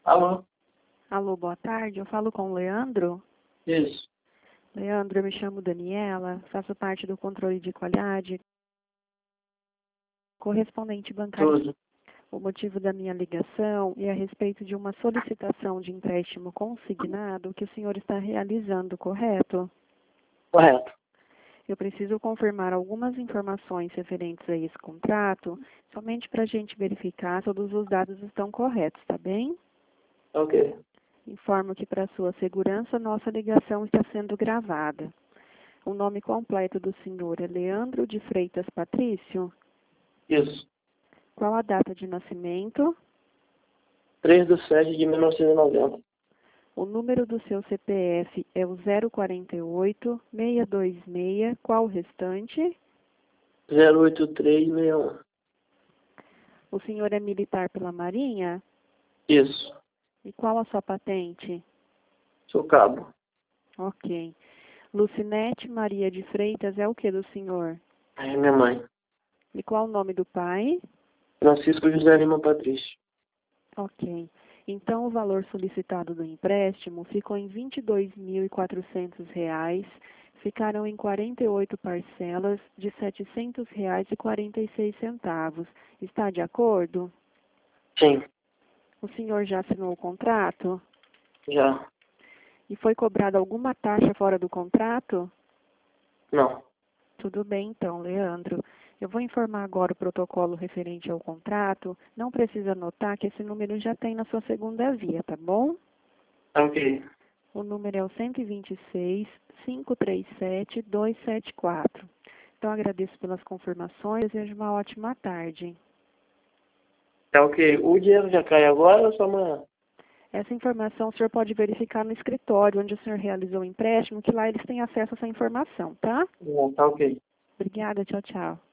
Alô? Alô, boa tarde. Eu falo com o Leandro. Isso. Leandro, eu me chamo Daniela, faço parte do controle de qualidade, correspondente bancário. Tudo. O motivo da minha ligação é a respeito de uma solicitação de empréstimo consignado que o senhor está realizando, correto? Correto. Eu preciso confirmar algumas informações referentes a esse contrato, somente para a gente verificar se todos os dados estão corretos, tá bem? Ok. Informo que, para sua segurança, nossa ligação está sendo gravada. O nome completo do senhor é Leandro de Freitas Patrício? Isso. Qual a data de nascimento? 3/7/1990. O número do seu CPF é o 048-626. Qual o restante? 08361. O senhor é militar pela Marinha? Isso. E qual a sua patente? Sou cabo. Ok. Lucinete Maria de Freitas é o que do senhor? É minha mãe. E qual o nome do pai? Francisco José Lima Patrício. Ok. Então, o valor solicitado do empréstimo ficou em R$ 22.400. Ficaram em 48 parcelas de R$ 700,46. Está de acordo? Sim. O senhor já assinou o contrato? Já. E foi cobrada alguma taxa fora do contrato? Não. Tudo bem, então, Leandro. Eu vou informar agora o protocolo referente ao contrato. Não precisa anotar que esse número já tem na sua segunda via, tá bom? Ok. O número é o 126-537-274. Então, agradeço pelas confirmações e desejo uma ótima tarde. Tá ok. O dinheiro já cai agora ou só amanhã? Essa informação o senhor pode verificar no escritório onde o senhor realizou o empréstimo, que lá eles têm acesso a essa informação, tá? Não, tá ok. Obrigada, tchau, tchau.